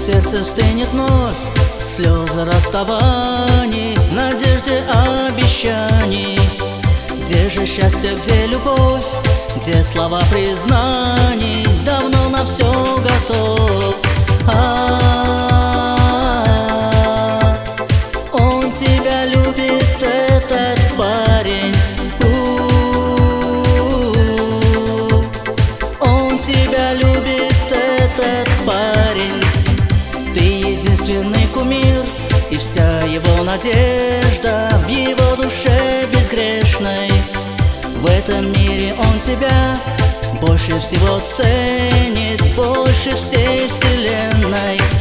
сердце стынет вновь слезы расставаний, надежде обещаний. Где же счастье, где любовь, где слова признаний? Давно на все готов. Он тебя любит, этот парень. Он тебя любит, этот парень. Ты единственный кумир, и вся его надежда в его душе безгрешной. В этом мире он тебя больше всего ценит, больше всей вселенной.